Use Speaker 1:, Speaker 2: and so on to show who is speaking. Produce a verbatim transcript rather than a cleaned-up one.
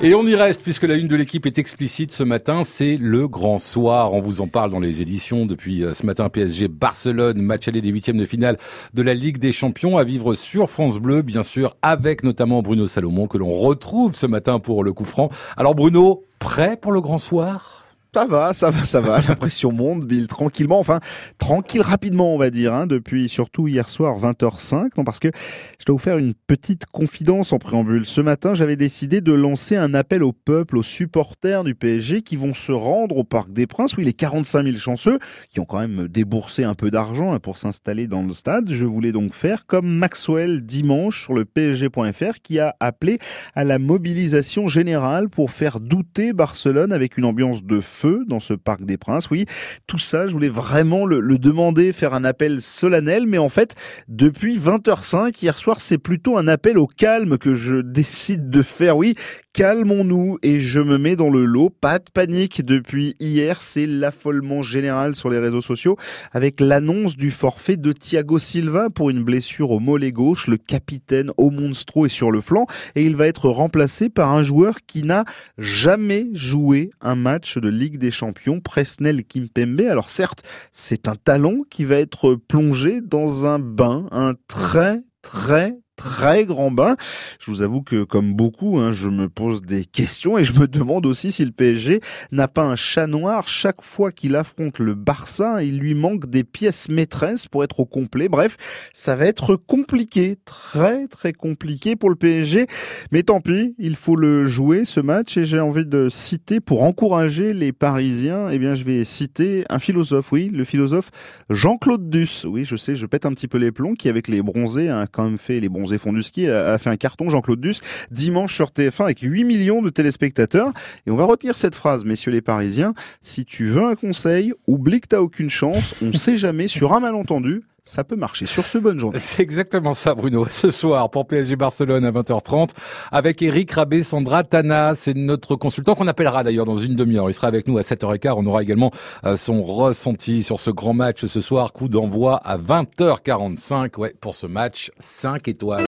Speaker 1: Et on y reste puisque la une de l'équipe est explicite ce matin, c'est le grand soir. On vous en parle dans les éditions depuis ce matin. P S G Barcelone, match aller des huitièmes de finale de la Ligue des Champions à vivre sur France Bleu, bien sûr, avec notamment Bruno Salomon que l'on retrouve ce matin pour le coup franc. Alors Bruno, prêt pour le grand soir ?
Speaker 2: Ça va, ça va, ça va. La pression monte, Bill, tranquillement. Enfin, tranquille rapidement, on va dire, hein, depuis surtout hier soir, vingt heures cinq. Non, parce que je dois vous faire une petite confidence en préambule. Ce matin, j'avais décidé de lancer un appel au peuple, aux supporters du P S G qui vont se rendre au Parc des Princes. Oui, les quarante-cinq mille chanceux qui ont quand même déboursé un peu d'argent pour s'installer dans le stade. Je voulais donc faire comme Maxwell dimanche sur le P S G point F R qui a appelé à la mobilisation générale pour faire douter Barcelone avec une ambiance de feu dans ce Parc des Princes. Oui, tout ça, je voulais vraiment le, le demander, faire un appel solennel, mais en fait, depuis vingt heures cinq, hier soir, c'est plutôt un appel au calme que je décide de faire. Oui, calmons-nous et je me mets dans le lot. Pas de panique depuis hier, c'est l'affolement général sur les réseaux sociaux avec l'annonce du forfait de Thiago Silva pour une blessure au mollet gauche. Le capitaine au Monstro est sur le flanc et il va être remplacé par un joueur qui n'a jamais joué un match de Ligue des Champions, Presnel Kimpembe. Alors certes, c'est un talent qui va être plongé dans un bain, un très très très grand bain. Je vous avoue que comme beaucoup, hein, je me pose des questions et je me demande aussi si le P S G n'a pas un chat noir. Chaque fois qu'il affronte le Barça, il lui manque des pièces maîtresses pour être au complet. Bref, ça va être compliqué, très très compliqué pour le P S G. Mais tant pis, il faut le jouer ce match et j'ai envie de citer pour encourager les Parisiens. Eh bien, je vais citer un philosophe, oui, le philosophe Jean-Claude Duss. Oui, je sais, je pète un petit peu les plombs, qui avec les bronzés a quand même fait les bronzés fond du ski, a fait un carton, Jean-Claude Duss, dimanche sur T F un avec huit millions de téléspectateurs. Et on va retenir cette phrase, messieurs les Parisiens, si tu veux un conseil, oublie que t'as aucune chance, on sait jamais, sur un malentendu, ça peut marcher. Sur ce, bonne journée.
Speaker 1: C'est exactement ça, Bruno. Ce soir, pour P S G Barcelone à vingt heures trente, avec Eric Rabé, Sandra Tana. C'est notre consultant qu'on appellera d'ailleurs dans une demi-heure. Il sera avec nous à sept heures quinze. On aura également son ressenti sur ce grand match ce soir. Coup d'envoi à vingt heures quarante-cinq. Ouais, pour ce match, cinq étoiles.